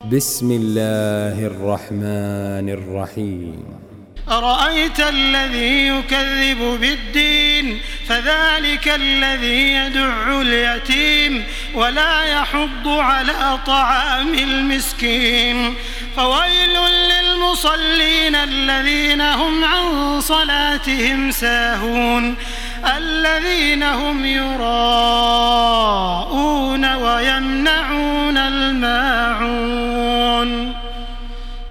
بسم الله الرحمن الرحيم أرأيت الذي يكذب بالدين فذلك الذي يدع اليتيم ولا يحض على طعام المسكين فويل للمصلين الذين هم عن صلاتهم ساهون الذين هم يراءون